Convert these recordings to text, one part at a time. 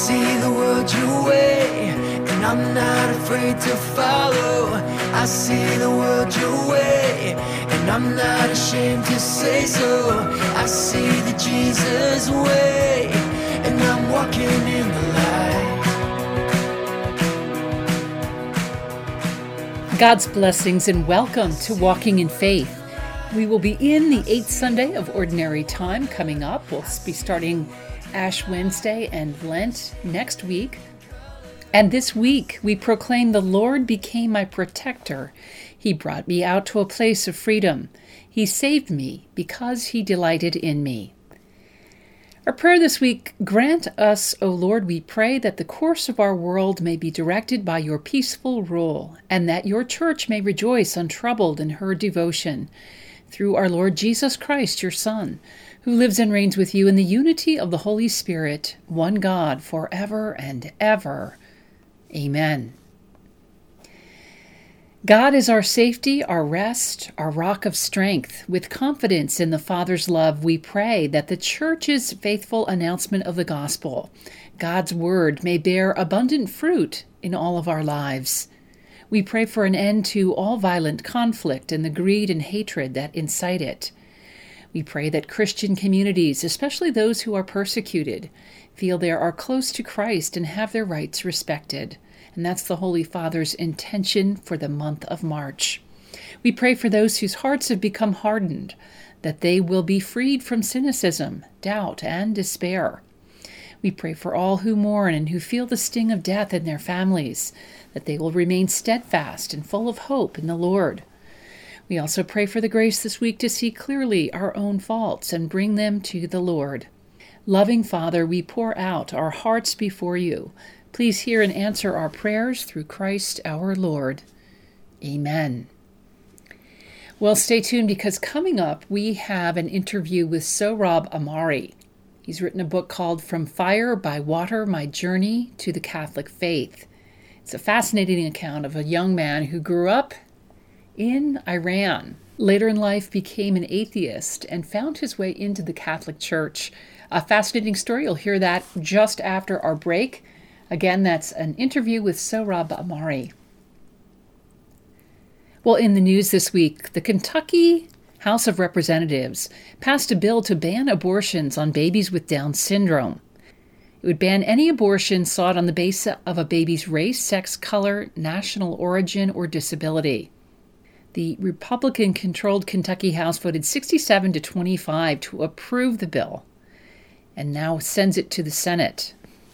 see the world your way, and I'm not afraid to follow. I see the world your way, and I'm not ashamed to say so. I see the Jesus way, and I'm walking in the light. God's blessings and welcome to Walking in Faith. We will be in the 8th Sunday of Ordinary Time coming up. We'll be starting Ash Wednesday and Lent next week. And this week we proclaim the Lord became my protector. He brought me out to a place of freedom. He saved me because he delighted in me. Our prayer this week: grant us, O Lord, we pray, that the course of our world may be directed by your peaceful rule, and that your church may rejoice untroubled in her devotion. Through our Lord Jesus Christ, your Son, who lives and reigns with you in the unity of the Holy Spirit, one God, forever and ever. Amen. God is our safety, our rest, our rock of strength. With confidence in the Father's love, we pray that the Church's faithful announcement of the gospel, God's word, may bear abundant fruit in all of our lives. We pray for an end to all violent conflict and the greed and hatred that incite it. We pray that Christian communities, especially those who are persecuted, feel they are close to Christ and have their rights respected. And that's the Holy Father's intention for the month of March. We pray for those whose hearts have become hardened, that they will be freed from cynicism, doubt, and despair. We pray for all who mourn and who feel the sting of death in their families, that they will remain steadfast and full of hope in the Lord. We also pray for the grace this week to see clearly our own faults and bring them to the Lord. Loving Father, we pour out our hearts before you. Please hear and answer our prayers through Christ our Lord. Amen. Well, stay tuned, because coming up we have an interview with Sohrab Ahmari. He's written a book called From Fire by Water, My Journey to the Catholic Faith. It's a fascinating account of a young man who grew up in Iran. Later in life became an atheist and found his way into the Catholic Church. A fascinating story. You'll hear that just after our break. Again, that's an interview with Sohrab Ahmari. Well, in the news this week, the Kentucky House of Representatives passed a bill to ban abortions on babies with Down syndrome. It would ban any abortion sought on the basis of a baby's race, sex, color, national origin, or disability. The Republican-controlled Kentucky House voted 67 to 25 to approve the bill, and now sends it to the Senate.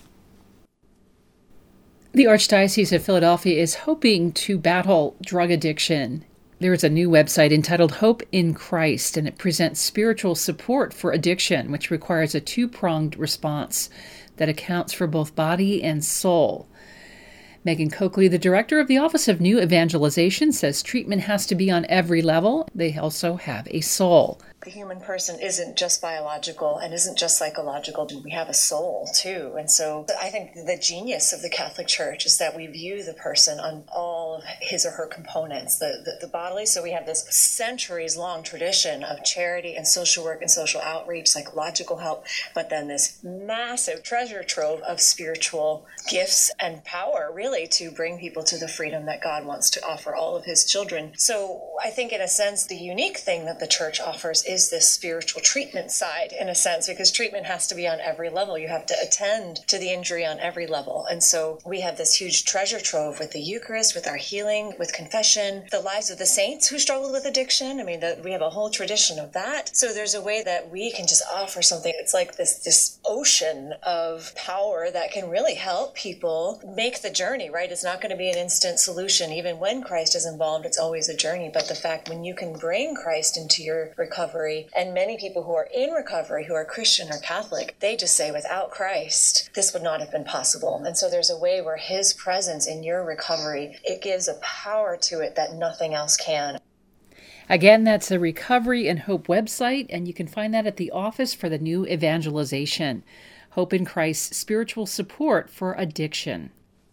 The Archdiocese of Philadelphia is hoping to battle drug addiction. There is a new website entitled Hope in Christ, and it presents spiritual support for addiction, which requires a two-pronged response that accounts for both body and soul. Megan Coakley, the director of the Office of New Evangelization, says treatment has to be on every level. They also have a soul. The human person isn't just biological and isn't just psychological. We have a soul, too. And so I think the genius of the Catholic Church is that we view the person on all of his or her components, the bodily. So we have this centuries-long tradition of charity and social work and social outreach, psychological help, but then this massive treasure trove of spiritual gifts and power, really, to bring people to the freedom that God wants to offer all of his children. So I think, in a sense, the unique thing that the Church offers is this spiritual treatment side, in a sense, because treatment has to be on every level. You have to attend to the injury on every level. And so we have this huge treasure trove with the Eucharist, with our healing, with confession, the lives of the saints who struggled with addiction. I mean, we have a whole tradition of that. So there's a way that we can just offer something. It's like this ocean of power that can really help people make the journey, right? It's not going to be an instant solution. Even when Christ is involved, it's always a journey. But the fact when you can bring Christ into your recovery, and many people who are in recovery, who are Christian or Catholic, they just say, without Christ, this would not have been possible. And so there's a way where his presence in your recovery, it gives a power to it that nothing else can. Again, that's the Recovery and Hope website, and you can find that at the Office for the New Evangelization. Hope in Christ, spiritual support for addiction.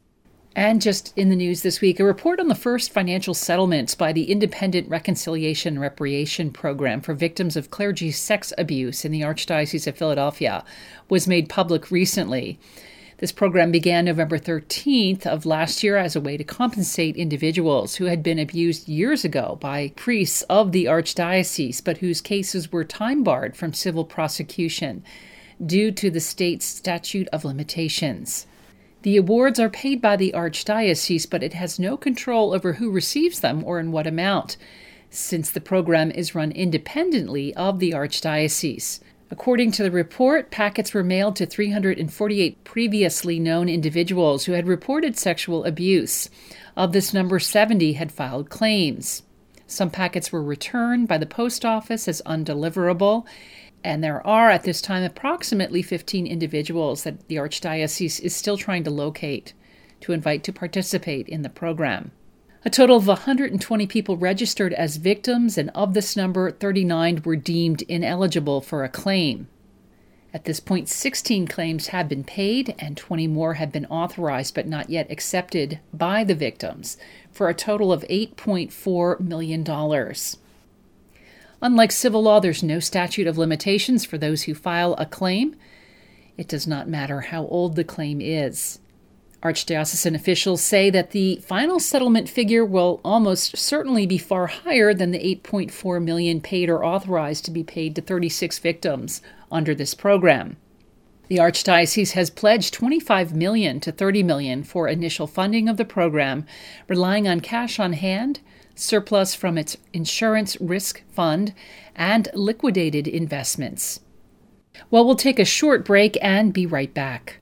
And just in the news this week, a report on the first financial settlements by the Independent Reconciliation and Reparation Program for victims of clergy sex abuse in the Archdiocese of Philadelphia was made public recently. This program began November 13th of last year as a way to compensate individuals who had been abused years ago by priests of the Archdiocese, but whose cases were time-barred from civil prosecution due to the state's statute of limitations. The awards are paid by the Archdiocese, but it has no control over who receives them or in what amount, since the program is run independently of the Archdiocese. According to the report, packets were mailed to 348 previously known individuals who had reported sexual abuse. Of this number, 70 had filed claims. Some packets were returned by the post office as undeliverable, and there are, at this time, approximately 15 individuals that the Archdiocese is still trying to locate to invite to participate in the program. A total of 120 people registered as victims, and of this number, 39 were deemed ineligible for a claim. At this point, 16 claims have been paid, and 20 more have been authorized but not yet accepted by the victims, for a total of $8.4 million. Unlike civil law, there's no statute of limitations for those who file a claim. It does not matter how old the claim is. Archdiocesan officials say that the final settlement figure will almost certainly be far higher than the $8.4 million paid or authorized to be paid to 36 victims under this program. The Archdiocese has pledged $25 million to $30 million for initial funding of the program, relying on cash on hand, surplus from its insurance risk fund, and liquidated investments. Well, we'll take a short break and be right back.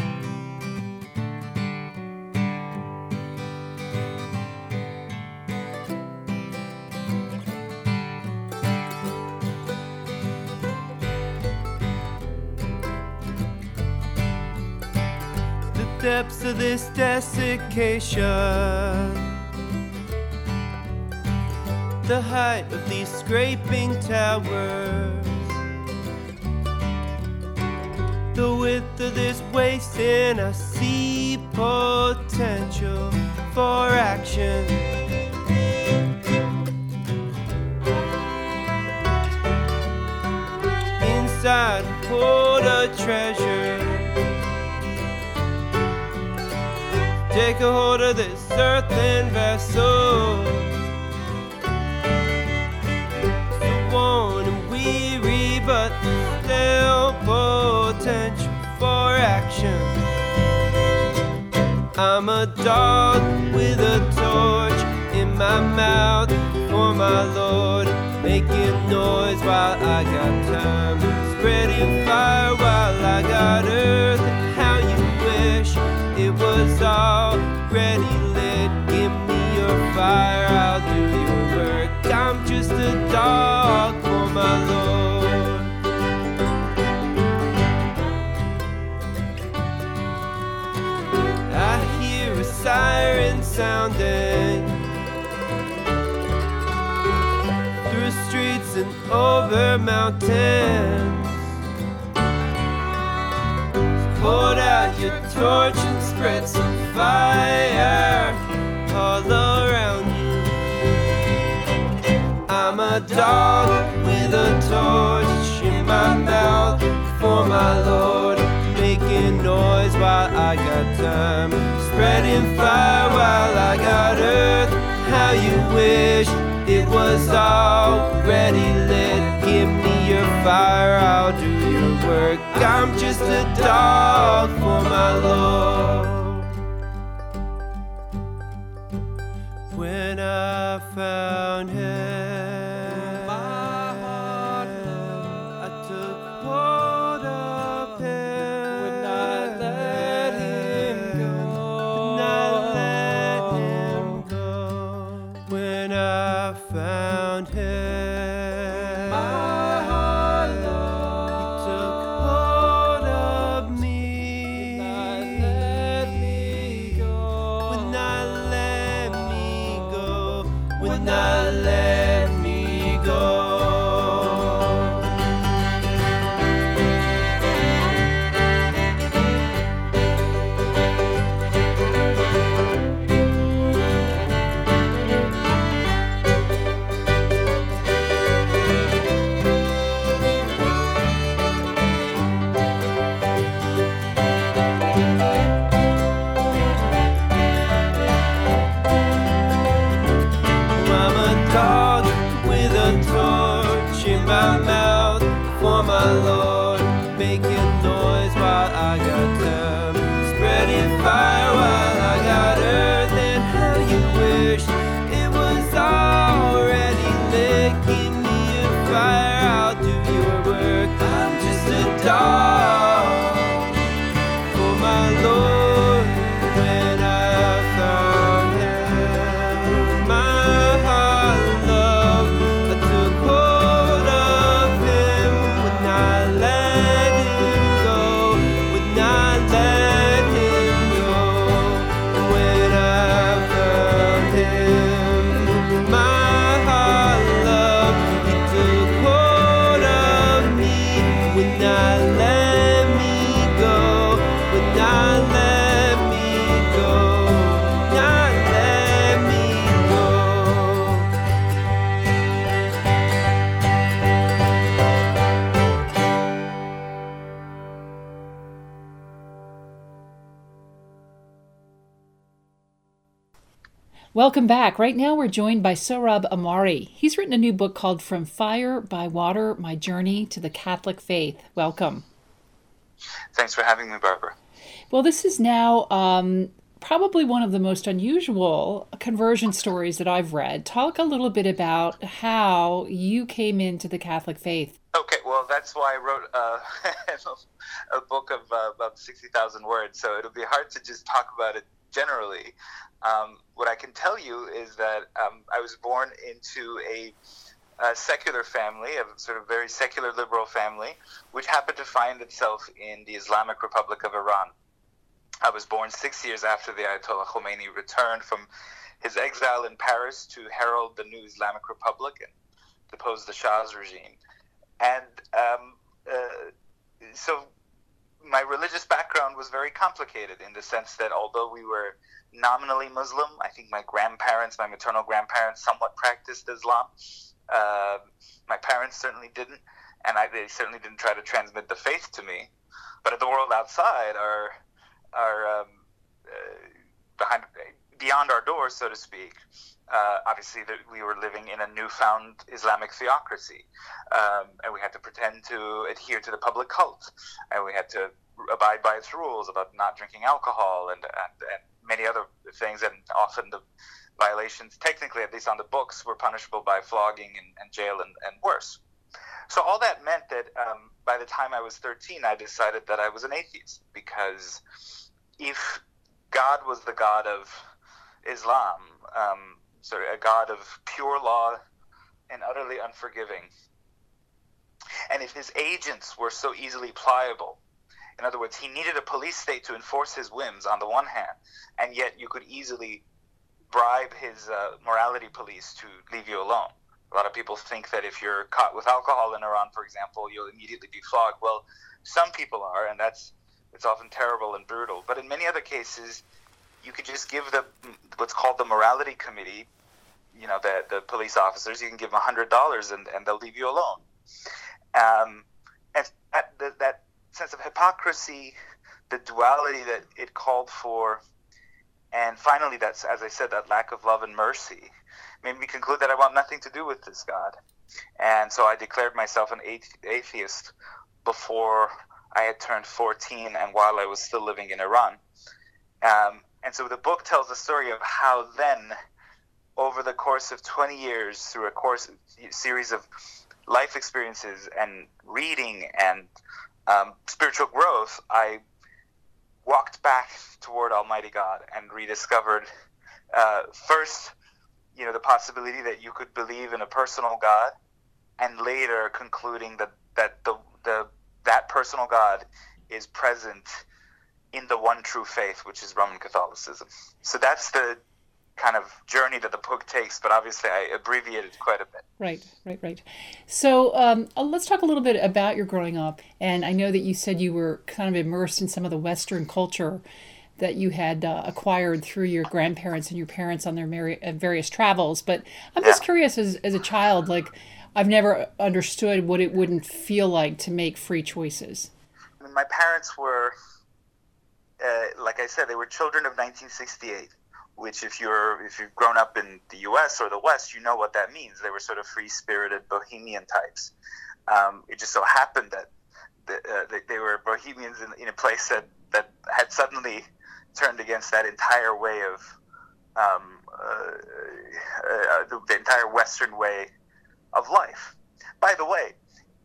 Depths of this desiccation, the height of these scraping towers, the width of this waste, and I see potential for action. Inside a hold of treasure, take a hold of this earthen vessel, so worn and weary, but still potential for action. I'm a dog with a torch in my mouth for my Lord, making noise while I got time, spreading fire while I got earth. And how you wish it was already lit. Give me your fire, I'll do your work. I'm just a dog for my Lord. I hear a siren sounding through streets and over mountains. Hold out your torch and spread some fire all around you. I'm a dog with a torch in my mouth for my Lord, making noise while I got time, spreading fire while I got earth. How you wish it was already lit. Give me your fire, I'll do your work. I'm just a dog for my Lord. When I found him, my heart loved. I took hold of him. When I let him go, when I let him go. When I found him, my heart loved. He took hold of me. When I let me go, when I let me go, when I let me go. my Lord, making noise while I got time, spreading fire while I got earth. And how you wish it was already lit. Give me a fire, I'll do your work. I'm just a dog for my Lord. When I found him, my heart loved, I took hold of him. Would not let him go, would not let him go. When I found him, my heart loved, he took hold of me. Would not let me go, would not let me go, not let me go. Welcome back. Right now we're joined by Sohrab Ahmari. He's written a new book called From Fire by Water, My Journey to the Catholic Faith. Welcome. Thanks for having me, Barbara. Well, this is now probably one of the most unusual conversion stories that I've read. Talk a little bit about how you came into the Catholic faith. Okay, well, that's why I wrote a book of about 60,000 words, so it'll be hard to just talk about it generally. What I can tell you is that I was born into a secular family, a sort of very secular liberal family, which happened to find itself in the Islamic Republic of Iran. I was born 6 years after the Ayatollah Khomeini returned from his exile in Paris to herald the new Islamic Republic and depose the Shah's regime. And so my religious background was very complicated in the sense that although we were nominally Muslim, I think my grandparents, my maternal grandparents, somewhat practiced Islam. My parents certainly didn't, and they certainly didn't try to transmit the faith to me. But the world outside are beyond our doors, so to speak. Obviously, we were living in a newfound Islamic theocracy, and we had to pretend to adhere to the public cult, and we had to abide by its rules about not drinking alcohol and many other things, and often the violations, technically, at least on the books, were punishable by flogging and jail and worse. So all that meant that by the time I was 13, I decided that I was an atheist, because if God was the God of Islam, a God of pure law and utterly unforgiving, and if his agents were so easily pliable, in other words, he needed a police state to enforce his whims on the one hand, and yet you could easily bribe his morality police to leave you alone. A lot of people think that if you're caught with alcohol in Iran, for example, you'll immediately be flogged. Well, some people are, and it's often terrible and brutal. But in many other cases, you could just give what's called the morality committee, the police officers, you can give them $100 and they'll leave you alone. And that sense of hypocrisy, the duality that it called for, and finally, that's, as I said, that lack of love and mercy made me conclude that I want nothing to do with this God. And so I declared myself an atheist before I had turned 14 and while I was still living in Iran. And so the book tells the story of how then, over the course of 20 years, through a series of life experiences and reading and spiritual growth, I walked back toward Almighty God and rediscovered first, the possibility that you could believe in a personal God, and later concluding that personal God is present in the one true faith, which is Roman Catholicism. So that's the kind of journey that the book takes, but obviously I abbreviated quite a bit. Right. So let's talk a little bit about your growing up. And I know that you said you were kind of immersed in some of the Western culture that you had acquired through your grandparents and your parents on their various travels. But I'm just curious, as a child, I've never understood what it wouldn't feel like to make free choices. I mean, my parents were, like I said, they were children of 1968. Which, if you've grown up in the U.S. or the West, you know what that means. They were sort of free-spirited bohemian types. It just so happened that they were Bohemians in a place that had suddenly turned against that entire way of the entire Western way of life. By the way,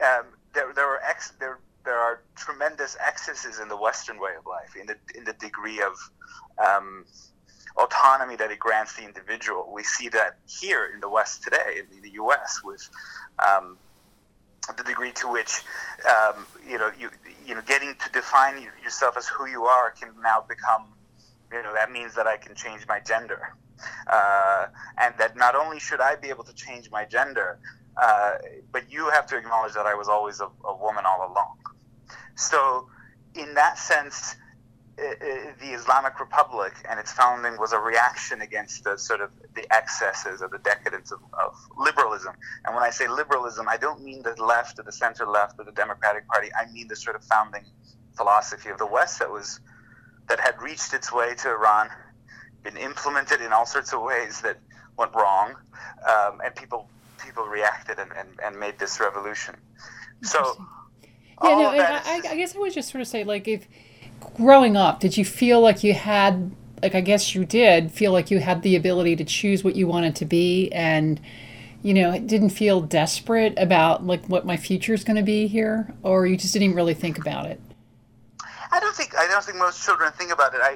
there are tremendous excesses in the Western way of life, in the degree of autonomy that it grants the individual. We see that here in the West today, in the U.S., with the degree to which getting to define yourself as who you are can now become, that means that I can change my gender, and that not only should I be able to change my gender, but you have to acknowledge that I was always a woman all along. So, in that sense, the Islamic Republic and its founding was a reaction against the excesses or the decadence of liberalism. And when I say liberalism, I don't mean the left or the center left or the Democratic Party. I mean the sort of founding philosophy of the West that had reached its way to Iran, been implemented in all sorts of ways that went wrong, and people reacted and made this revolution. So, I guess I would just sort of say, like, if growing up, did you feel like you had, like, I guess you did feel like you had the ability to choose what you wanted to be, and didn't feel desperate about, like, what my future is going to be here, or you just didn't really think about it? I don't think most children think about it.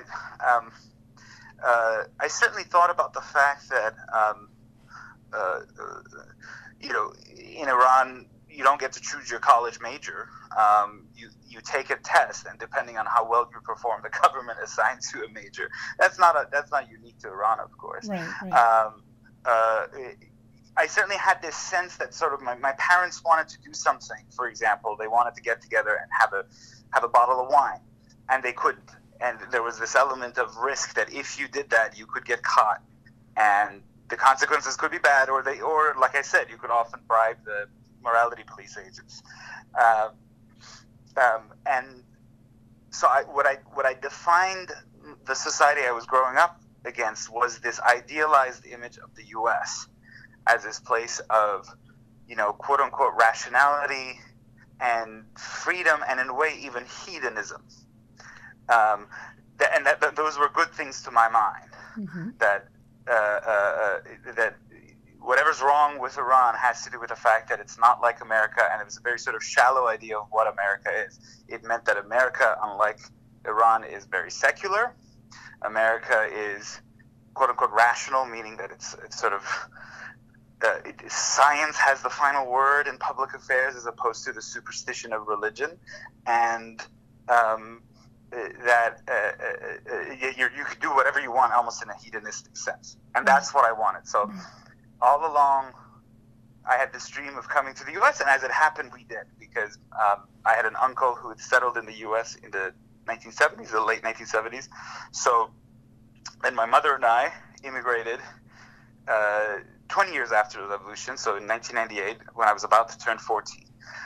I certainly thought about the fact that in Iran you don't get to choose your college major. You take a test, and depending on how well you perform, the government assigns you a major. That's not unique to Iran, of course. Right. I certainly had this sense that sort of my parents wanted to do something. For example, they wanted to get together and have a bottle of wine, and they couldn't. And there was this element of risk that if you did that, you could get caught, and the consequences could be bad, or like I said, you could often bribe the morality police agents. And so what I defined the society I was growing up against was this idealized image of the U.S. as this place of, quote unquote rationality and freedom, and in a way even hedonism. That those were good things to my mind. Mm-hmm. That whatever's wrong with Iran has to do with the fact that it's not like America, and it was a very sort of shallow idea of what America is. It meant that America, unlike Iran, is very secular. America is, quote unquote, rational, meaning that it's sort of science has the final word in public affairs as opposed to the superstition of religion, and that you could do whatever you want almost in a hedonistic sense. And that's what I wanted. So all along, I had this dream of coming to the U.S., and as it happened, we did, because I had an uncle who had settled in the U.S. in the 1970s, the late 1970s. So then my mother and I immigrated 20 years after the revolution, so in 1998, when I was about to turn 14.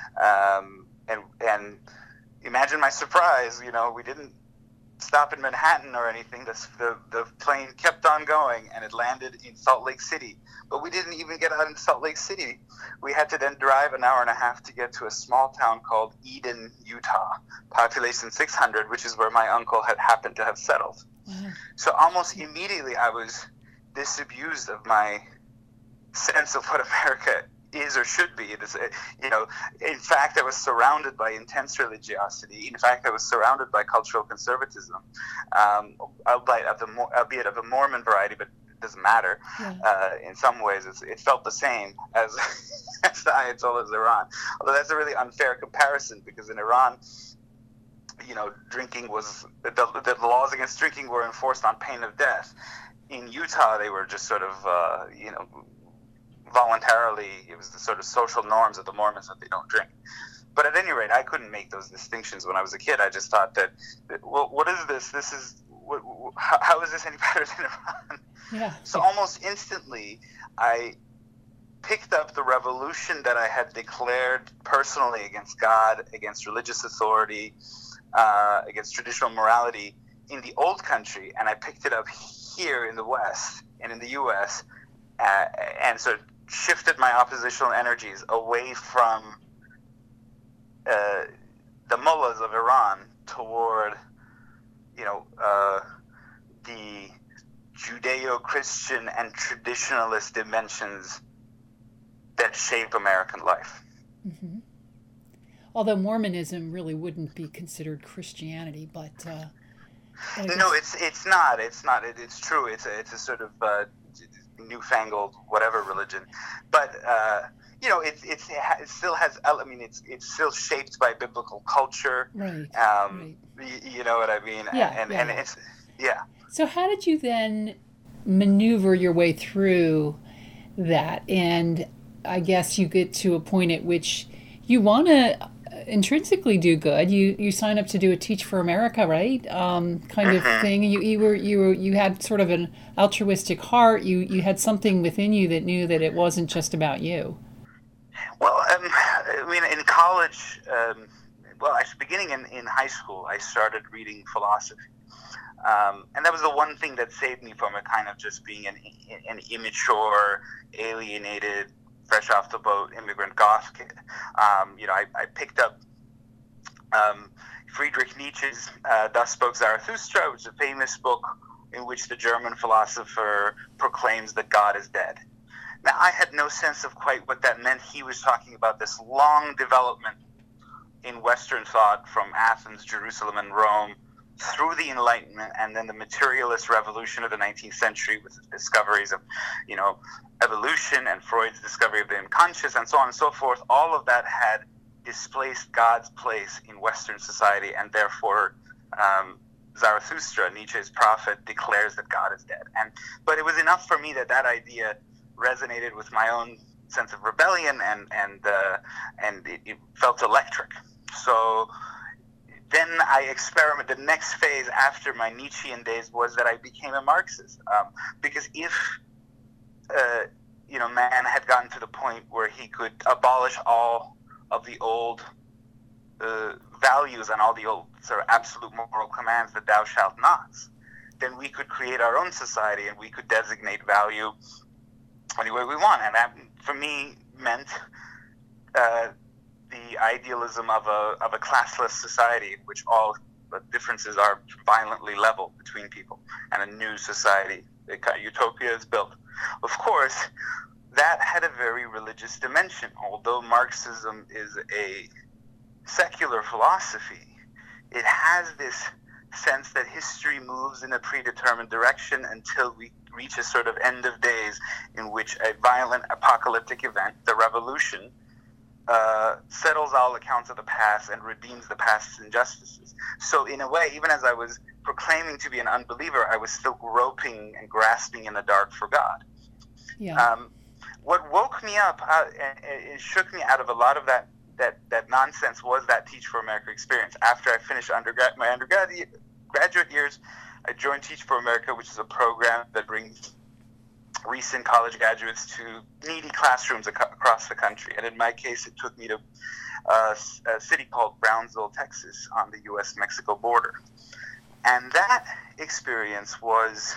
And imagine my surprise, we didn't stop in Manhattan or anything. The plane kept on going, and it landed in Salt Lake City. But we didn't even get out in Salt Lake City. We had to then drive an hour and a half to get to a small town called Eden, Utah, population 600, which is where my uncle had happened to have settled. Mm-hmm. So almost immediately I was disabused of my sense of what America is or should be. It is, in fact, I was surrounded by intense religiosity. In fact, I was surrounded by cultural conservatism, albeit of a Mormon variety, but it doesn't matter. Yeah. In some ways, it felt the same as the Ayatollah's Iran. Although that's a really unfair comparison, because in Iran, drinking was the laws against drinking were enforced on pain of death. In Utah, they were just sort of voluntarily, it was the sort of social norms of the Mormons that they don't drink. But at any rate, I couldn't make those distinctions when I was a kid. I just thought that, well, what is this? How is this any better than Iran? Yeah. So almost instantly, I picked up the revolution that I had declared personally against God, against religious authority, against traditional morality in the old country, and I picked it up here in the West and in the U.S., and sort of shifted my oppositional energies away from Christian and traditionalist dimensions that shape American life. Mm-hmm. Although Mormonism really wouldn't be considered Christianity, but no, it's not. It's true. It's a sort of newfangled whatever religion, but it still has. I mean, it's still shaped by biblical culture. Right. Right. You know what I mean? Yeah. And it's So how did you then maneuver your way through that? And I guess you get to a point at which you want to intrinsically do good. You sign up to do a Teach for America, right? Kind of thing. You had sort of an altruistic heart. You had something within you that knew that it wasn't just about you. Well, I mean, in college, beginning in high school, I started reading philosophy. And that was the one thing that saved me from a kind of just being an immature, alienated, fresh off the boat immigrant goth kid. I picked up Friedrich Nietzsche's Thus Spoke Zarathustra, which is a famous book in which the German philosopher proclaims that God is dead. Now, I had no sense of quite what that meant. He was talking about this long development in Western thought from Athens, Jerusalem, and Rome through the Enlightenment, and then the materialist revolution of the 19th century with the discoveries of, evolution and Freud's discovery of the unconscious and so on and so forth. All of that had displaced God's place in Western society, and therefore Zarathustra, Nietzsche's prophet, declares that God is dead. But it was enough for me that idea resonated with my own sense of rebellion, and it felt electric. So then I experimented. The next phase after my Nietzschean days was that I became a Marxist, because if man had gotten to the point where he could abolish all of the old values and all the old sort of absolute moral commands, that thou shalt nots, then we could create our own society and we could designate value any way we want. And that, for me, meant the idealism of a classless society in which all the differences are violently leveled between people, and a new society, utopia, is built. Of course, that had a very religious dimension. Although Marxism is a secular philosophy, it has this sense that history moves in a predetermined direction until we reach a sort of end of days in which a violent apocalyptic event, the revolution, settles all accounts of the past and redeems the past's injustices. So in a way, even as I was proclaiming to be an unbeliever, I was still groping and grasping in the dark for God. Yeah. What woke me up, it shook me out of a lot of that nonsense, was that Teach for America experience. After I finished my undergraduate years, I joined Teach for America, which is a program that brings recent college graduates to needy classrooms across the country. And in my case, it took me to a city called Brownsville, Texas, on the U.S.-Mexico border. And that experience was,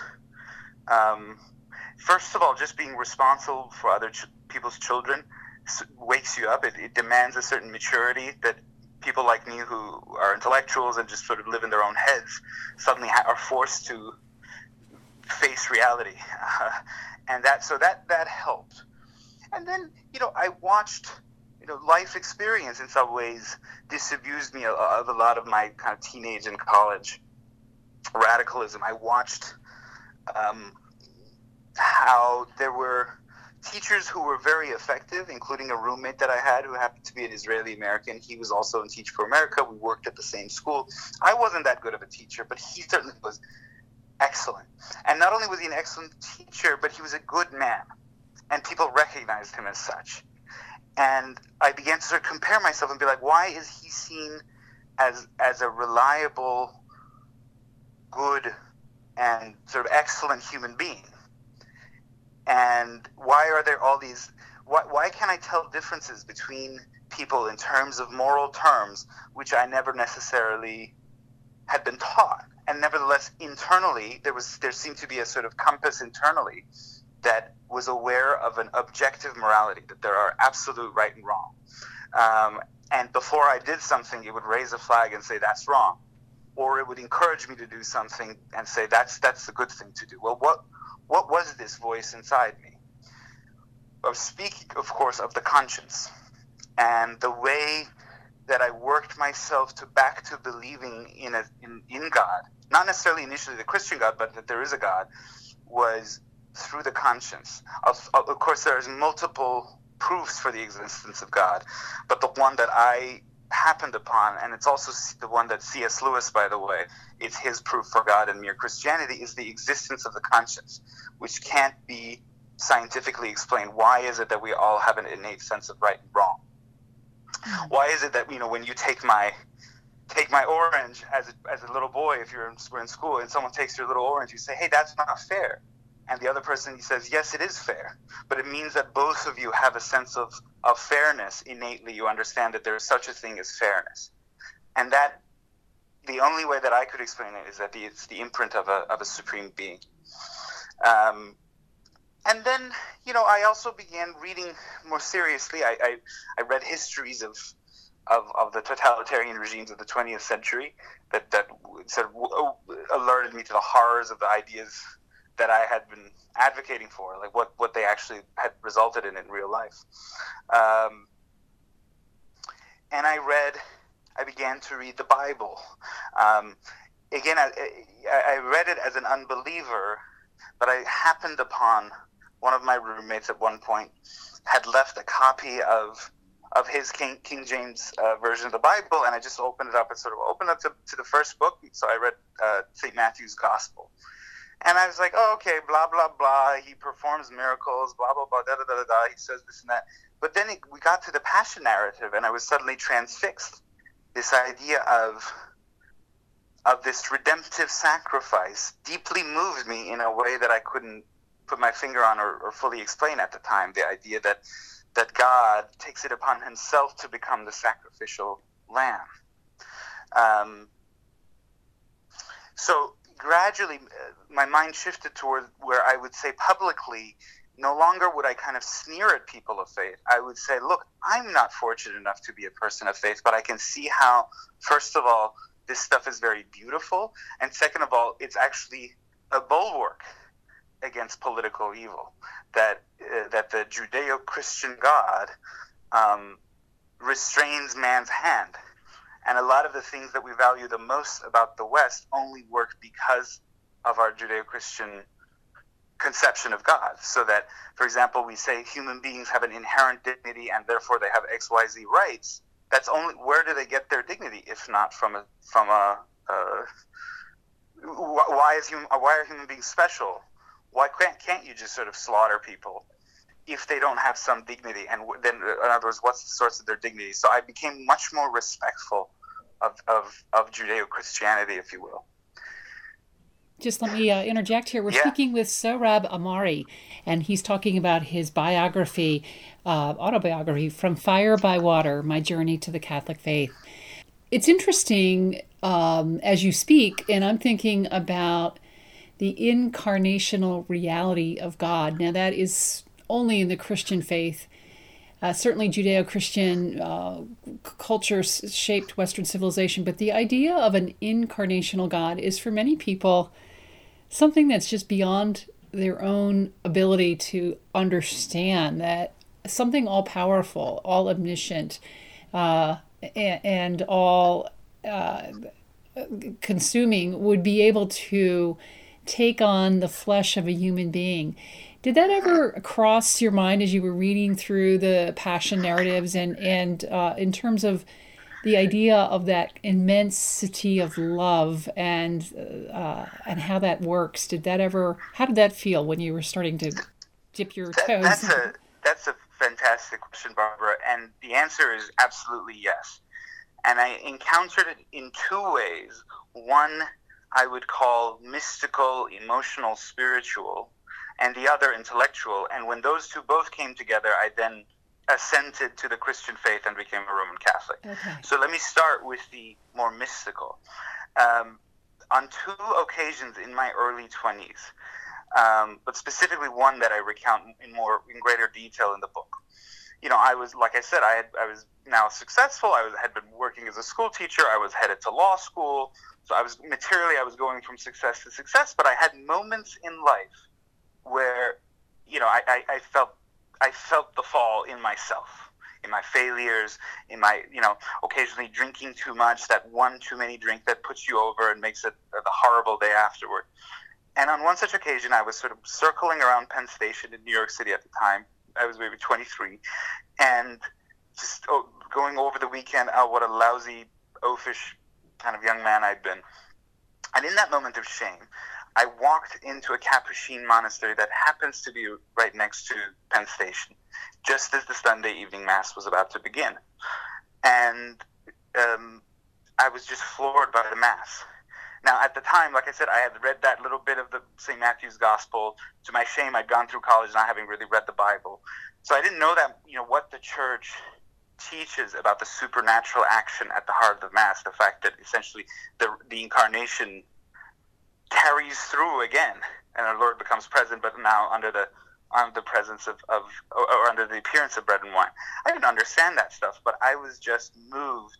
first of all, just being responsible for other people's children wakes you up. It demands a certain maturity that people like me, who are intellectuals and just sort of live in their own heads, suddenly are forced to face reality. And that helped. And then, I watched, life experience in some ways disabused me of a lot of my kind of teenage and college radicalism. I watched how there were teachers who were very effective, including a roommate that I had who happened to be an Israeli American. He was also in Teach for America. We worked at the same school. I wasn't that good of a teacher, but he certainly was excellent. And not only was he an excellent teacher, but he was a good man, and people recognized him as such. And I began to sort of compare myself and be like, why is he seen as a reliable, good, and sort of excellent human being? And why are there all these, why can't I tell differences between people in terms of moral terms, which I never necessarily had been taught? And nevertheless, internally, there seemed to be a sort of compass internally that was aware of an objective morality, that there are absolute right and wrong. And before I did something, it would raise a flag and say, that's wrong. Or it would encourage me to do something and say, that's the good thing to do. Well, what was this voice inside me? I was speaking, of course, of the conscience and the way that I worked myself back to believing in God, not necessarily initially the Christian God, but that there is a God, was through the conscience. Of course, there's multiple proofs for the existence of God, but the one that I happened upon, and it's also the one that C.S. Lewis, by the way, it's his proof for God and mere Christianity, is the existence of the conscience, which can't be scientifically explained. Why is it that we all have an innate sense of right and wrong? Why is it that, when you take my orange as a little boy, if we're in school and someone takes your little orange, you say, hey, that's not fair. And the other person says, yes, it is fair. But it means that both of you have a sense of fairness innately. You understand that there is such a thing as fairness. And that the only way that I could explain it is that it's the imprint of a supreme being. And then, I also began reading more seriously. I read histories of the totalitarian regimes of the 20th century that sort of alerted me to the horrors of the ideas that I had been advocating for, like what they actually had resulted in real life. And I began to read the Bible. Again, I read it as an unbeliever, but I happened upon one of my roommates at one point had left a copy of his King James version of the Bible, and I just opened it up and sort of opened up to the first book. So I read St. Matthew's Gospel. And I was like, oh, okay, blah, blah, blah. He performs miracles, blah, blah, blah, da, da, da, da. He says this and that. But then we got to the Passion narrative, and I was suddenly transfixed. This idea of this redemptive sacrifice deeply moved me in a way that I couldn't put my finger on or fully explain at the time. The idea that God takes it upon himself to become the sacrificial lamb. So gradually, my mind shifted toward where I would say publicly, no longer would I kind of sneer at people of faith. I would say, look, I'm not fortunate enough to be a person of faith, but I can see how, first of all, this stuff is very beautiful, and second of all, it's actually a bulwark against political evil. That the Judeo-Christian God restrains man's hand. And a lot of the things that we value the most about the West only work because of our Judeo-Christian conception of God. So that, for example, we say human beings have an inherent dignity and therefore they have XYZ rights. That's only, where do they get their dignity if not from a why are human beings special? Why can't you just sort of slaughter people if they don't have some dignity? And then, in other words, what's the source of their dignity? So I became much more respectful of Judeo-Christianity, if you will. Just let me interject here. We're speaking with Sohrab Ahmari, and he's talking about his autobiography, From Fire by Water, My Journey to the Catholic Faith. It's interesting as you speak, and I'm thinking about the incarnational reality of God. Now, that is only in the Christian faith. Certainly Judeo-Christian culture shaped Western civilization, but the idea of an incarnational God is for many people something that's just beyond their own ability to understand, that something all-powerful, all-omniscient, and all-consuming would be able to take on the flesh of a human being. Did that ever cross your mind as you were reading through the Passion narratives and in terms of the idea of that immensity of love and how that works? How did that feel when you were starting to dip your toes? That's a fantastic question, Barbara, and the answer is absolutely yes. And I encountered it in two ways. One I would call mystical, emotional, spiritual, and the other intellectual. And when those two both came together, I then assented to the Christian faith and became a Roman Catholic. Okay. So let me start with the more mystical. On two occasions in my early 20s, but specifically one that I recount in greater detail in the book. I was, like I said, I was now successful. I had been working as a school teacher. I was headed to law school. So I was going from success to success, but I had moments in life where, I felt the fall in myself, in my failures, in my, occasionally drinking too much, that one too many drink that puts you over and makes it the horrible day afterward. And on one such occasion, I was sort of circling around Penn Station in New York City at the time. I was maybe 23, and just going over the weekend, what a lousy, oafish kind of young man I'd been. And in that moment of shame, I walked into a Capuchin monastery that happens to be right next to Penn Station, just as the Sunday evening Mass was about to begin. And I was just floored by the Mass. Now, at the time, like I said, I had read that little bit of the St. Matthew's Gospel. To my shame, I'd gone through college not having really read the Bible. So I didn't know that, what the Church teaches about the supernatural action at the heart of the Mass, the fact that essentially the Incarnation carries through again, and our Lord becomes present, but now under the presence or under the appearance of bread and wine. I didn't understand that stuff, but I was just moved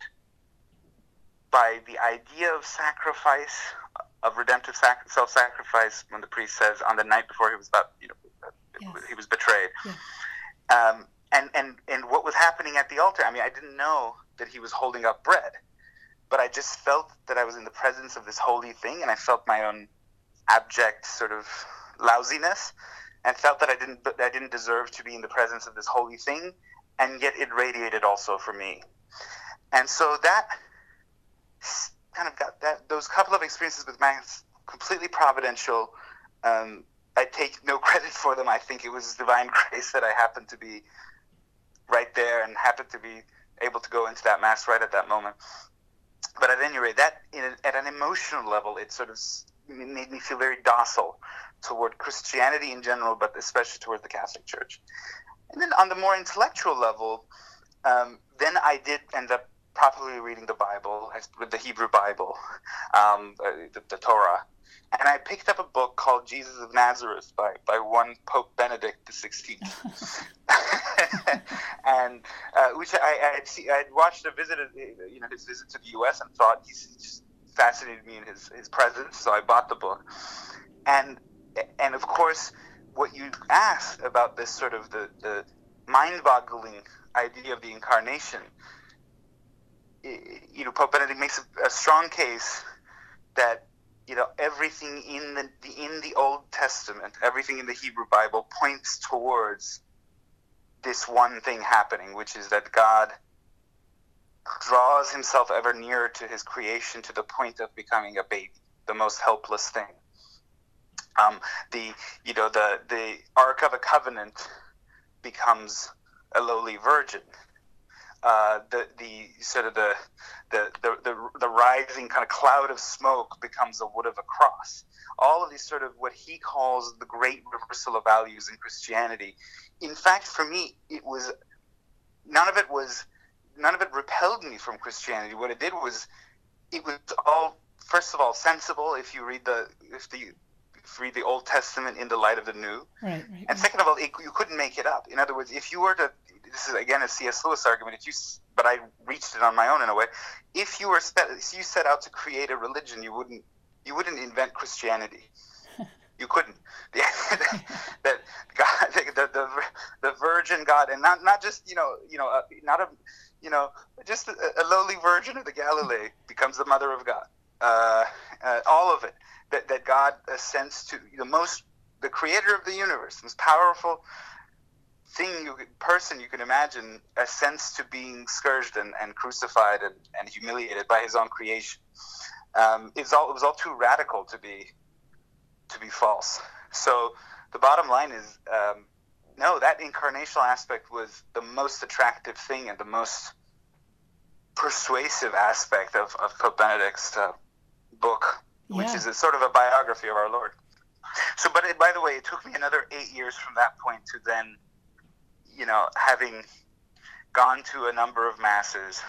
by the idea of sacrifice, of redemptive self-sacrifice, when the priest says on the night before he was he was betrayed. Yeah. And what was happening at the altar. I mean, I didn't know that he was holding up bread, but I just felt that I was in the presence of this holy thing, and I felt my own abject sort of lousiness, and felt that I didn't deserve to be in the presence of this holy thing, and yet it radiated also for me. And so that kind of got those couple of experiences with Mass, completely providential. I take no credit for them. I think it was divine grace that I happened to be right there and happened to be able to go into that Mass right at that moment. But at any rate, that at an emotional level, it sort of made me feel very docile toward Christianity in general, but especially toward the Catholic Church. And then on the more intellectual level, then I did end up properly reading the Bible, with the Hebrew Bible, the Torah. And I picked up a book called Jesus of Nazareth by one Pope Benedict XVI. And which I had watched his visit to the U.S. and thought he just fascinated me in his presence, so I bought the book. And of course, what you asked about this sort of the mind-boggling idea of the Incarnation, Pope Benedict makes a strong case that everything in the Old Testament, everything in the Hebrew Bible points towards this one thing happening, which is that God draws himself ever nearer to his creation to the point of becoming a baby, the most helpless thing. The Ark of a Covenant becomes a lowly virgin. The rising kind of cloud of smoke becomes a wood of a cross. All of these sort of what he calls the great reversal of values in Christianity. In fact, for me, none of it repelled me from Christianity. What it did was, it was all, first of all, sensible if you read the Old Testament in the light of the New. Right. And second of all, you couldn't make it up. In other words, if you were to, this is again a C.S. Lewis argument, but I reached it on my own in a way. If you set out to create a religion, you wouldn't invent Christianity. You couldn't. That God, the Virgin God, and not just just a lowly virgin of the Galilee becomes the mother of God. All of it. That God ascends to the creator of the universe, the most powerful person you can imagine, ascends to being scourged and crucified and humiliated by his own creation. It was all too radical to be false. So the bottom line is, no, that incarnational aspect was the most attractive thing and the most persuasive aspect of Pope Benedict's book, which is a sort of a biography of our Lord. So, by the way, it took me another 8 years from that point to then, having gone to a number of masses,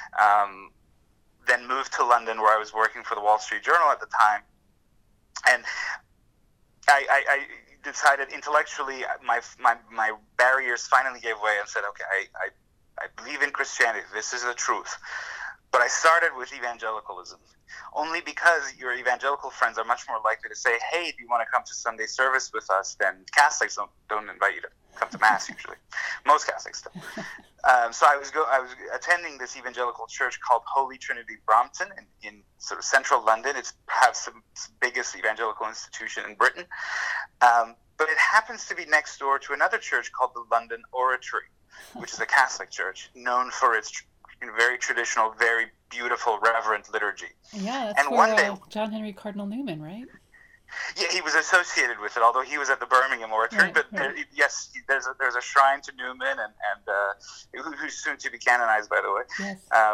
then moved to London where I was working for the Wall Street Journal at the time, and I decided intellectually my barriers finally gave way and said, okay, I believe in Christianity. This is the truth. But But I started with evangelicalism, only because your evangelical friends are much more likely to say, hey, do you want to come to Sunday service with us? Than Catholics don't invite you to come to Mass usually. Most Catholics don't. So I was attending this evangelical church called Holy Trinity Brompton in sort of central London. It's perhaps the biggest evangelical institution in Britain. But it happens to be next door to another church called the London Oratory, which is a Catholic church known for its very traditional, very beautiful, reverent liturgy. Yeah, that's and where one day, John Henry Cardinal Newman, right? Yeah, he was associated with it, although he was at the Birmingham Oratory. Right, but right. Yes, there's a shrine to Newman, and who's soon to be canonized, by the way. Yes.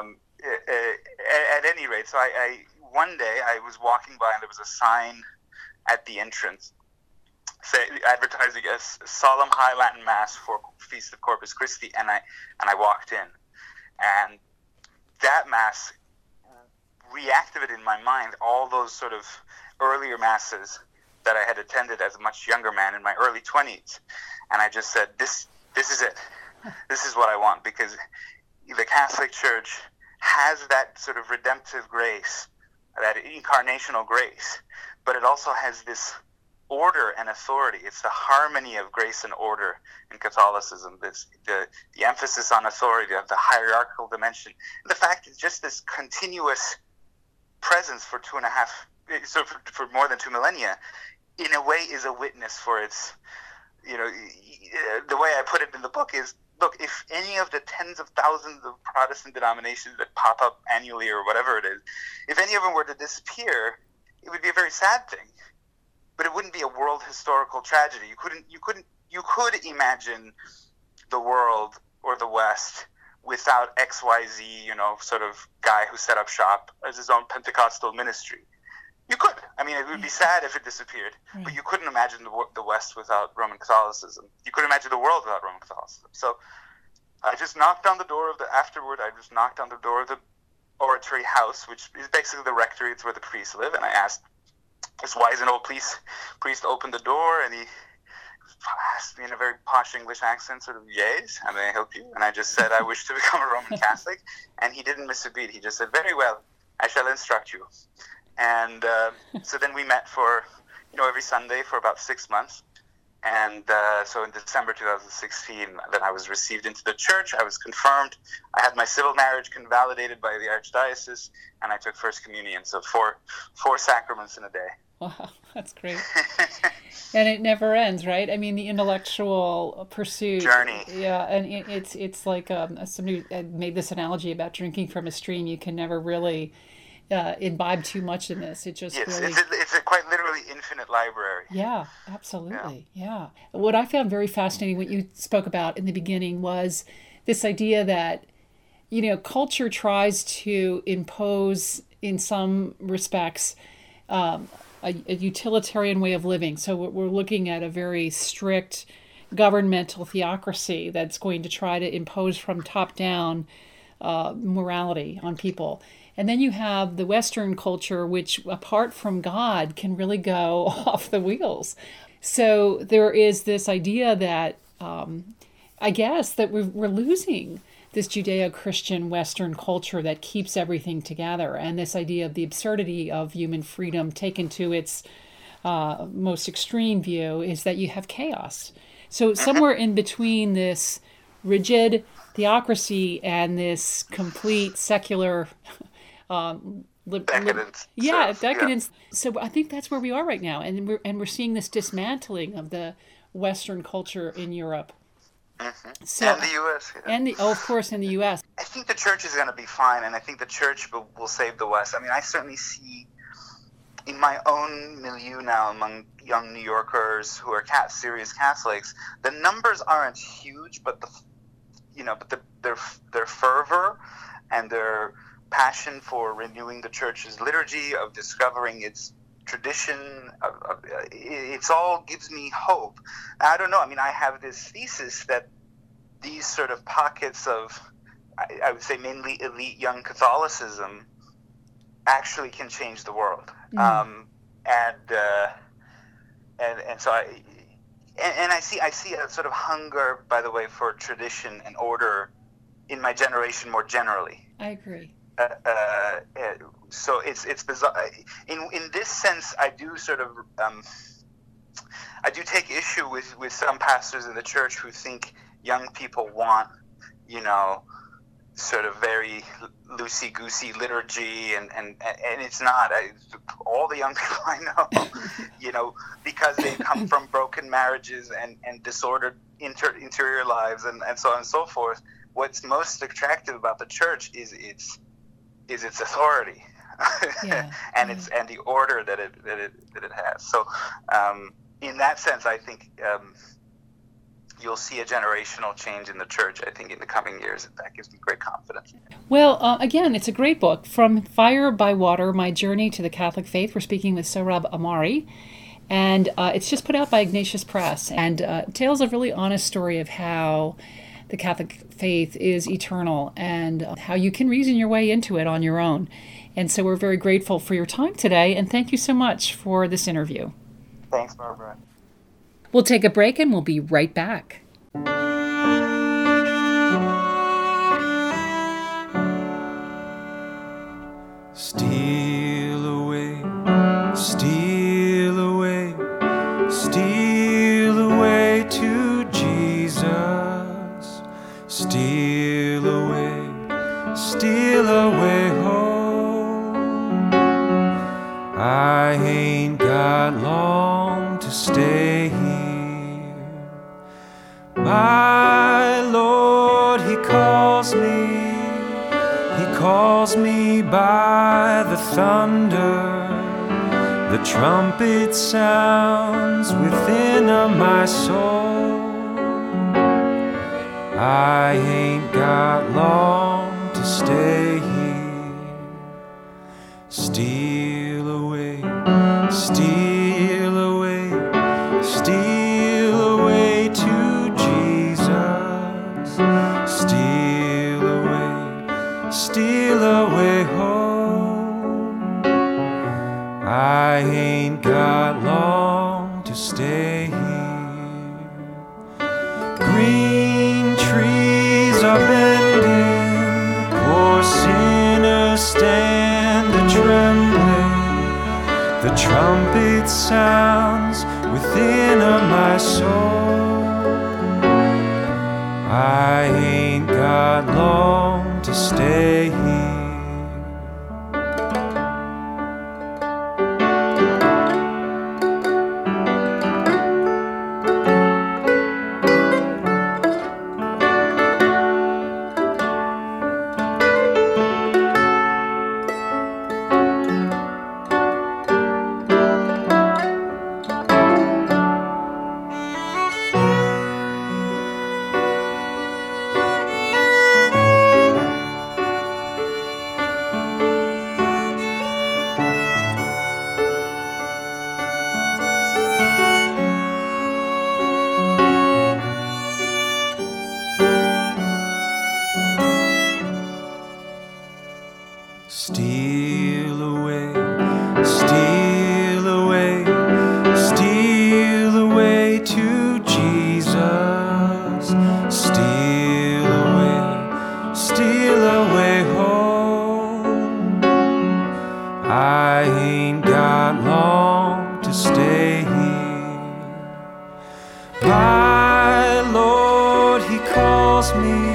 At any rate, so I one day I was walking by, and there was a sign at the entrance advertising a solemn High Latin Mass for Feast of Corpus Christi, and I walked in, and that Mass reactivated in my mind all those sort of earlier Masses that I had attended as a much younger man in my early 20s, and I just said, this is it. This is what I want, because the Catholic Church has that sort of redemptive grace, that incarnational grace, but it also has this order and authority. It's the harmony of grace and order in Catholicism. The emphasis on authority, of the hierarchical dimension. The fact is just this continuous presence for for more than 2 millennia, in a way, is a witness for its, the way I put it in the book is, look, if any of the tens of thousands of Protestant denominations that pop up annually or whatever it is, if any of them were to disappear, it would be a very sad thing. But it wouldn't be a world historical tragedy. You could imagine the world or the West without XYZ, sort of guy who set up shop as his own Pentecostal ministry. You could. I mean, it would be sad if it disappeared, but you couldn't imagine the West without Roman Catholicism. You couldn't imagine the world without Roman Catholicism. So I just knocked on the door of I just knocked on the door of the Oratory House, which is basically the rectory. It's where the priests live, and I asked this wise and old priest opened the door, and he asked me in a very posh English accent, sort of, yes, how may I help you? And I just said, I wish to become a Roman Catholic. And he didn't miss a beat. He just said, very well, I shall instruct you. And so then we met for, every Sunday for about 6 months. And so in December 2016, then I was received into the church. I was confirmed. I had my civil marriage convalidated by the Archdiocese, and I took First Communion. So four sacraments in a day. Wow, that's great. And it never ends, right? I mean, the intellectual pursuit. Journey. Yeah, and it's like somebody made this analogy about drinking from a stream. You can never really imbibe too much in this. It just really... It's a quite literally infinite library. Yeah, absolutely. Yeah. What I found very fascinating, what you spoke about in the beginning, was this idea that, culture tries to impose, in some respects, a utilitarian way of living. So we're looking at a very strict governmental theocracy that's going to try to impose from top down morality on people. And then you have the Western culture, which, apart from God, can really go off the wheels. So there is this idea that, I guess, that we're losing this Judeo-Christian Western culture that keeps everything together, and this idea of the absurdity of human freedom taken to its most extreme view is that you have chaos. So somewhere in between this rigid theocracy and this complete secular decadence. Decadence. Yeah. So I think that's where we are right now, and we're seeing this dismantling of the Western culture in Europe. Mm-hmm. So, and the U.S. Yeah. Of course, in the U.S. I think the church is going to be fine, and I think the church will save the West. I mean, I certainly see in my own milieu now among young New Yorkers who are serious Catholics, the numbers aren't huge, but their fervor and their passion for renewing the church's liturgy, of discovering its tradition, it's all gives me hope. I don't know. I mean, I have this thesis that these sort of pockets of, I would say, mainly elite young Catholicism actually can change the world. And so I see a sort of hunger, by the way, for tradition and order in my generation more generally. I agree. so it's bizarre. In this sense, I do sort of I do take issue with some pastors in the church who think young people want, sort of very loosey-goosey liturgy, and it's not. All the young people I know, because they come from broken marriages and disordered interior lives and so on and so forth, what's most attractive about the church is its authority. And the order that it has. So in that sense, I think you'll see a generational change in the church, I think, in the coming years. That gives me great confidence. Well, again, it's a great book, From Fire by Water, My Journey to the Catholic Faith. We're speaking with Sohrab Ahmari, and it's just put out by Ignatius Press, and tells a really honest story of how the Catholic faith is eternal and how you can reason your way into it on your own. And so we're very grateful for your time today, and thank you so much for this interview. Thanks, Barbara. We'll take a break and we'll be right back. Steal away, steal away, steal away to Jesus. Steal away home. I ain't got long to stay here. My Lord, He calls me by the thunder. The trumpet sounds within my soul. I ain't got long to stay here. Steal away, steal away, steal away to Jesus. Steal away home. I ain't got long to stay here. Green trees are bending, poor sinners stand a-trembling. The trumpet sounds within my soul. I ain't got long to stay here. Steal away, steal away, steal away to Jesus. Steal away home. I ain't got long to stay here. My Lord, He calls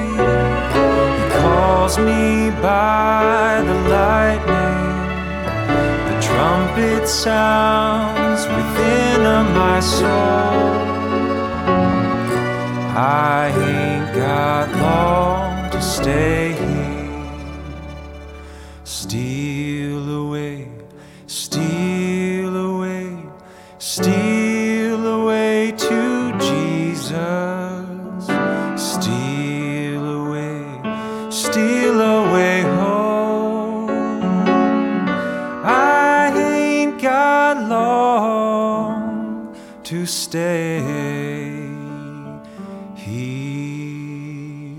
me by the lightning. The trumpet sounds within my soul. I ain't got long to stay here. Steal away, steal away, steal away to Jesus. Steal away home. I ain't got long to stay here.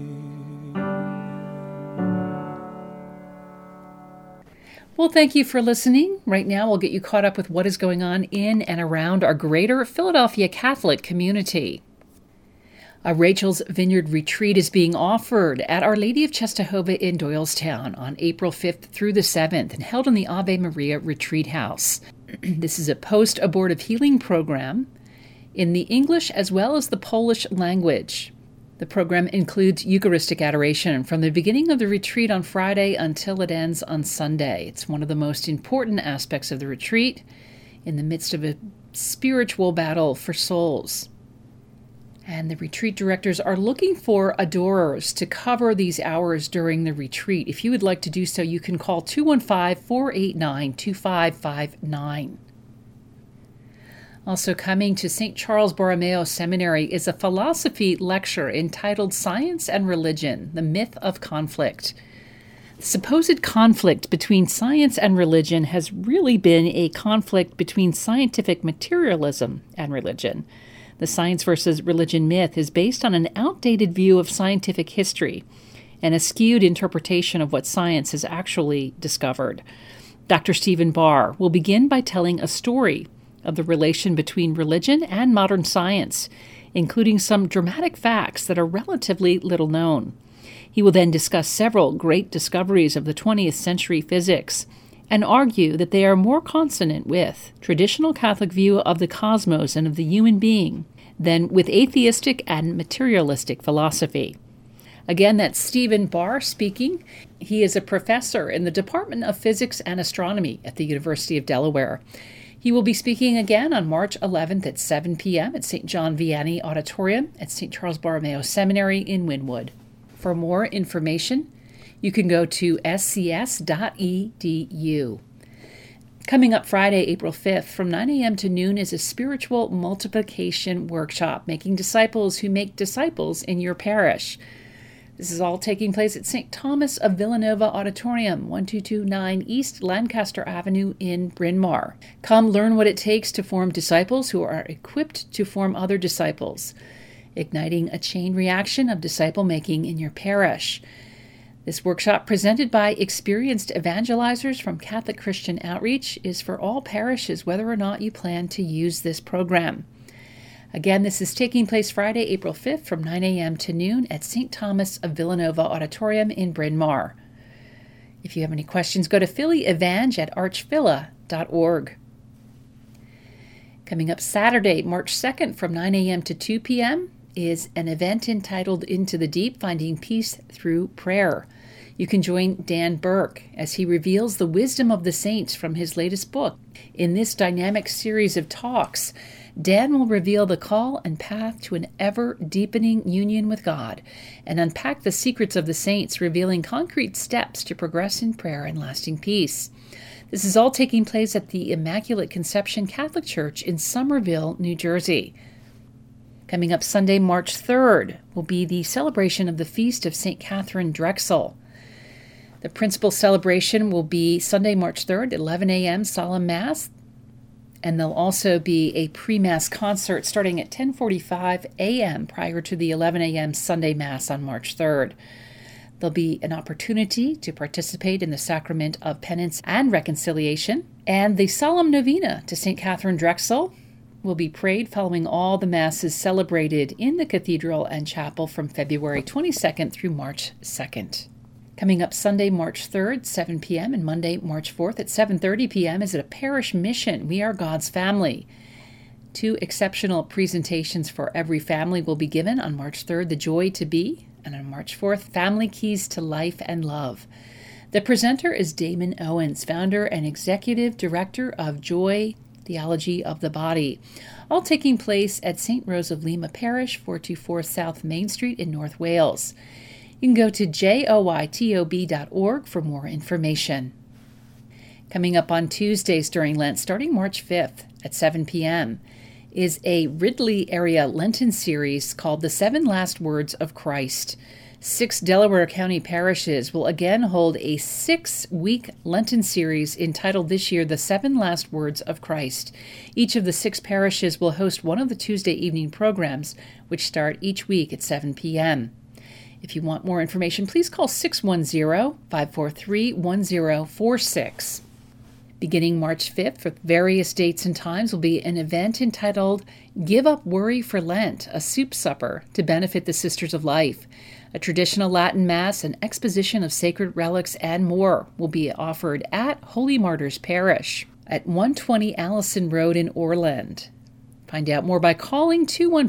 Well, thank you for listening. Right now, we'll get you caught up with what is going on in and around our greater Philadelphia Catholic community. A Rachel's Vineyard retreat is being offered at Our Lady of Czestochowa in Doylestown on April 5th through the 7th and held in the Ave Maria Retreat House. This is a post-abortive healing program in the English as well as the Polish language. The program includes Eucharistic adoration from the beginning of the retreat on Friday until it ends on Sunday. It's one of the most important aspects of the retreat in the midst of a spiritual battle for souls. And the retreat directors are looking for adorers to cover these hours during the retreat. If you would like to do so, you can call 215-489-2559. Also coming to St. Charles Borromeo Seminary is a philosophy lecture entitled Science and Religion, the Myth of Conflict. The supposed conflict between science and religion has really been a conflict between scientific materialism and religion. The science versus religion myth is based on an outdated view of scientific history and a skewed interpretation of what science has actually discovered. Dr. Stephen Barr will begin by telling a story of the relation between religion and modern science, including some dramatic facts that are relatively little known. He will then discuss several great discoveries of the 20th century physics and argue that they are more consonant with traditional Catholic view of the cosmos and of the human being than with atheistic and materialistic philosophy. Again, that's Stephen Barr speaking. He is a professor in the Department of Physics and Astronomy at the University of Delaware. He will be speaking again on March 11th at 7 p.m. at St. John Vianney Auditorium at St. Charles Borromeo Seminary in Wynwood. For more information, you can go to scs.edu. Coming up Friday, April 5th, from 9 a.m. to noon is a spiritual multiplication workshop, making disciples who make disciples in your parish. This is all taking place at St. Thomas of Villanova Auditorium, 1229 East Lancaster Avenue in Bryn Mawr. Come learn what it takes to form disciples who are equipped to form other disciples, igniting a chain reaction of disciple making in your parish. This workshop, presented by experienced evangelizers from Catholic Christian Outreach, is for all parishes, whether or not you plan to use this program. Again, this is taking place Friday, April 5th from 9 a.m. to noon at St. Thomas of Villanova Auditorium in Bryn Mawr. If you have any questions, go to phillyevang@archvilla.org. Coming up Saturday, March 2nd from 9 a.m. to 2 p.m. is an event entitled Into the Deep, Finding Peace Through Prayer. You can join Dan Burke as he reveals the wisdom of the saints from his latest book. In this dynamic series of talks, Dan will reveal the call and path to an ever-deepening union with God and unpack the secrets of the saints, revealing concrete steps to progress in prayer and lasting peace. This is all taking place at the Immaculate Conception Catholic Church in Somerville, New Jersey. Coming up Sunday, March 3rd, will be the celebration of the Feast of St. Catherine Drexel. The principal celebration will be Sunday, March 3rd, 11 a.m. Solemn Mass, and there'll also be a pre-Mass concert starting at 10:45 a.m. prior to the 11 a.m. Sunday Mass on March 3rd. There'll be an opportunity to participate in the Sacrament of Penance and Reconciliation, and the Solemn Novena to St. Catherine Drexel will be prayed following all the Masses celebrated in the Cathedral and Chapel from February 22nd through March 2nd. Coming up Sunday, March 3rd, 7 p.m., and Monday, March 4th at 7:30 p.m. is at a parish mission. We are God's family. 2 exceptional presentations for every family will be given. On March 3rd, The Joy to Be, and on March 4th, Family Keys to Life and Love. The presenter is Damon Owens, founder and executive director of Joy Theology of the Body, all taking place at St. Rose of Lima Parish, 424 South Main Street in North Wales. You can go to joytob.org for more information. Coming up on Tuesdays during Lent, starting March 5th at 7 p.m., is a Ridley area Lenten series called The 7 Last Words of Christ. 6 Delaware County parishes will again hold a 6-week Lenten series entitled this year The 7 Last Words of Christ. Each of the 6 parishes will host one of the Tuesday evening programs, which start each week at 7 p.m. If you want more information, please call 610-543-1046. Beginning March 5th, with various dates and times, will be an event entitled Give Up Worry for Lent, a soup supper to benefit the Sisters of Life. A traditional Latin Mass, an exposition of sacred relics, and more will be offered at Holy Martyrs Parish at 120 Allison Road in Orland. Find out more by calling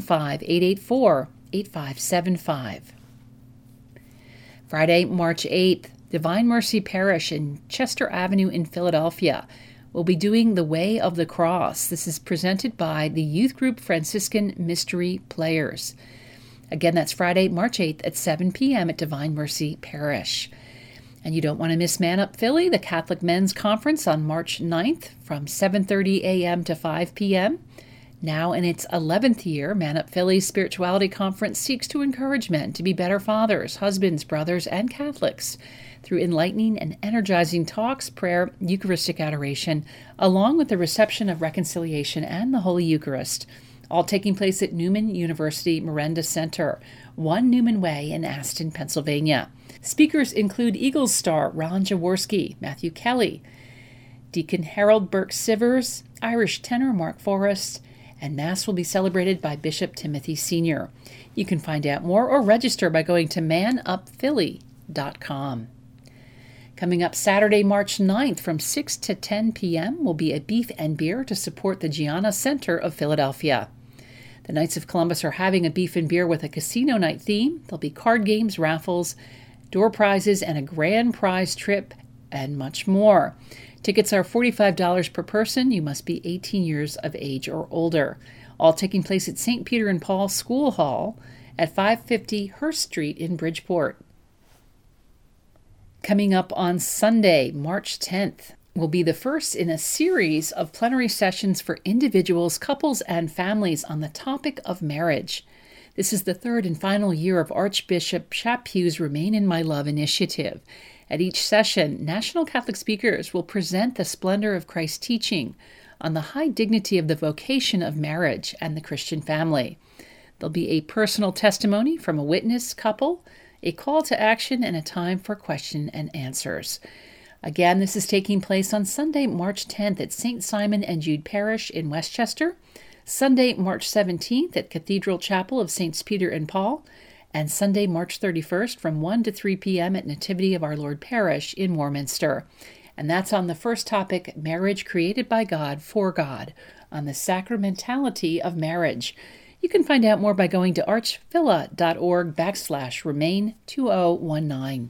215-884-8575. Friday, March 8th, Divine Mercy Parish in Chester Avenue in Philadelphia will be doing the Way of the Cross. This is presented by the youth group Franciscan Mystery Players. Again, that's Friday, March 8th at 7 p.m. at Divine Mercy Parish. And you don't want to miss Man Up Philly, the Catholic Men's Conference on March 9th from 7:30 a.m. to 5 p.m. Now in its 11th year, Man Up Philly's Spirituality Conference seeks to encourage men to be better fathers, husbands, brothers, and Catholics through enlightening and energizing talks, prayer, Eucharistic adoration, along with the reception of reconciliation and the Holy Eucharist, all taking place at Newman University Miranda Center, 1 Newman Way in Aston, Pennsylvania. Speakers include Eagles star Ron Jaworski, Matthew Kelly, Deacon Harold Burke-Sivers, Irish tenor Mark Forrest, and Mass will be celebrated by Bishop Timothy Sr. You can find out more or register by going to manupphilly.com. Coming up Saturday, March 9th from 6 to 10 p.m. will be a beef and beer to support the Gianna Center of Philadelphia. The Knights of Columbus are having a beef and beer with a casino night theme. There'll be card games, raffles, door prizes, and a grand prize trip, and much more. Tickets are $45 per person. You must be 18 years of age or older. All taking place at St. Peter and Paul School Hall at 550 Hurst Street in Bridgeport. Coming up on Sunday, March 10th, will be the first in a series of plenary sessions for individuals, couples, and families on the topic of marriage. This is the third and final year of Archbishop Chappu's Remain in My Love initiative. At each session, national Catholic speakers will present the splendor of Christ's teaching on the high dignity of the vocation of marriage and the Christian family. There'll be a personal testimony from a witness couple, a call to action, and a time for question and answers. Again, this is taking place on Sunday, March 10th at St. Simon and Jude Parish in Westchester, Sunday, March 17th at Cathedral Chapel of Saints Peter and Paul, and Sunday, March 31st from 1 to 3 p.m. at Nativity of Our Lord Parish in Warminster. And that's on the first topic, Marriage Created by God for God, on the sacramentality of marriage. You can find out more by going to archphila.org/remain2019.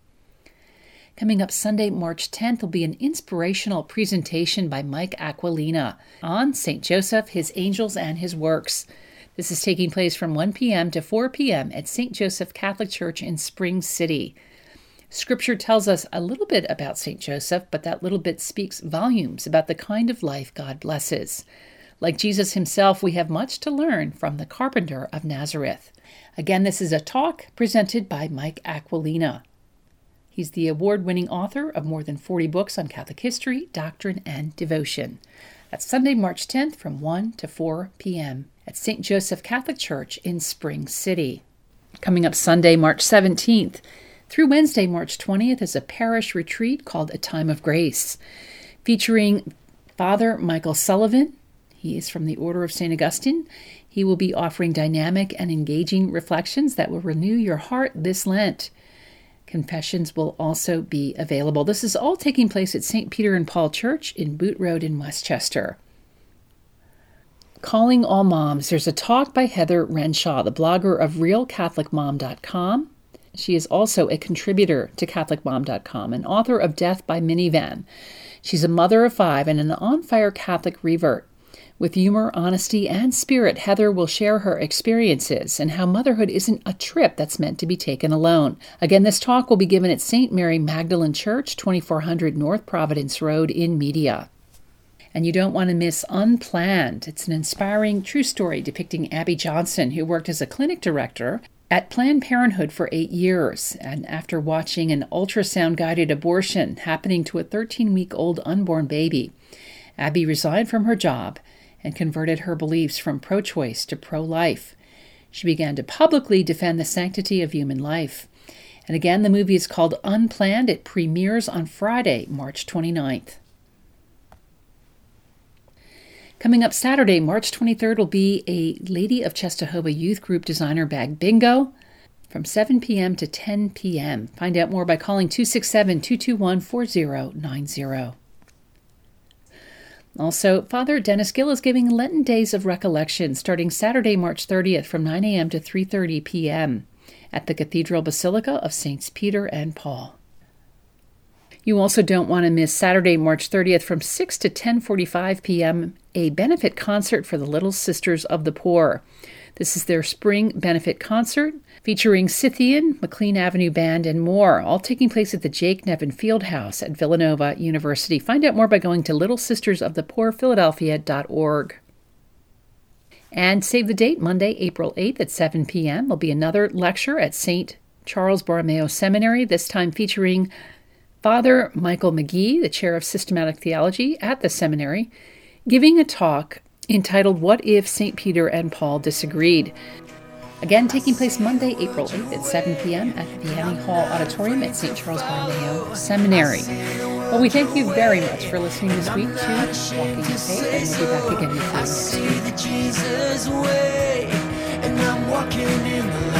Coming up Sunday, March 10th, will be an inspirational presentation by Mike Aquilina on St. Joseph, His Angels, and His Works. This is taking place from 1 p.m. to 4 p.m. at St. Joseph Catholic Church in Spring City. Scripture tells us a little bit about St. Joseph, but that little bit speaks volumes about the kind of life God blesses. Like Jesus himself, we have much to learn from the carpenter of Nazareth. Again, this is a talk presented by Mike Aquilina. He's the award-winning author of more than 40 books on Catholic history, doctrine, and devotion. That's Sunday, March 10th from 1 to 4 p.m. at St. Joseph Catholic Church in Spring City. Coming up Sunday, March 17th through Wednesday, March 20th is a parish retreat called A Time of Grace, featuring Father Michael Sullivan. He is from the Order of St. Augustine. He will be offering dynamic and engaging reflections that will renew your heart this Lent. Confessions will also be available. This is all taking place at St. Peter and Paul Church in Boot Road in Westchester. Calling All Moms. There's a talk by Heather Renshaw, the blogger of RealCatholicMom.com. She is also a contributor to CatholicMom.com and author of Death by Minivan. She's a mother of 5 and an on-fire Catholic revert. With humor, honesty, and spirit, Heather will share her experiences and how motherhood isn't a trip that's meant to be taken alone. Again, this talk will be given at St. Mary Magdalene Church, 2400 North Providence Road in Media. And you don't want to miss Unplanned. It's an inspiring true story depicting Abby Johnson, who worked as a clinic director at Planned Parenthood for 8 years. And after watching an ultrasound-guided abortion happening to a 13-week-old unborn baby, Abby resigned from her job and converted her beliefs from pro-choice to pro-life. She began to publicly defend the sanctity of human life. And again, the movie is called Unplanned. It premieres on Friday, March 29th. Coming up Saturday, March 23rd, will be a Lady of Czestochowa Youth Group Designer Bag Bingo from 7 p.m. to 10 p.m. Find out more by calling 267-221-4090. Also, Father Dennis Gill is giving Lenten Days of Recollection starting Saturday, March 30th from 9 a.m. to 3:30 p.m. at the Cathedral Basilica of Saints Peter and Paul. You also don't want to miss Saturday, March 30th from 6 to 10:45 p.m., a benefit concert for the Little Sisters of the Poor. This is their spring benefit concert featuring Scythian, McLean Avenue Band, and more, all taking place at the Jake Nevin Fieldhouse at Villanova University. Find out more by going to littlesistersofthepoorphiladelphia.org. And save the date, Monday, April 8th at 7 p.m. will be another lecture at St. Charles Borromeo Seminary, this time featuring Father Michael McGee, the chair of systematic theology at the seminary, giving a talk entitled What If St. Peter and Paul Disagreed? Again, taking place Monday, April 8th at 7 p.m. at the Vianney Hall Auditorium at St. Charles Borromeo Seminary. Well, we thank you very much for listening this week to Walking in Faith, and we'll be back again with you next week. Jesus way, and I'm walking in the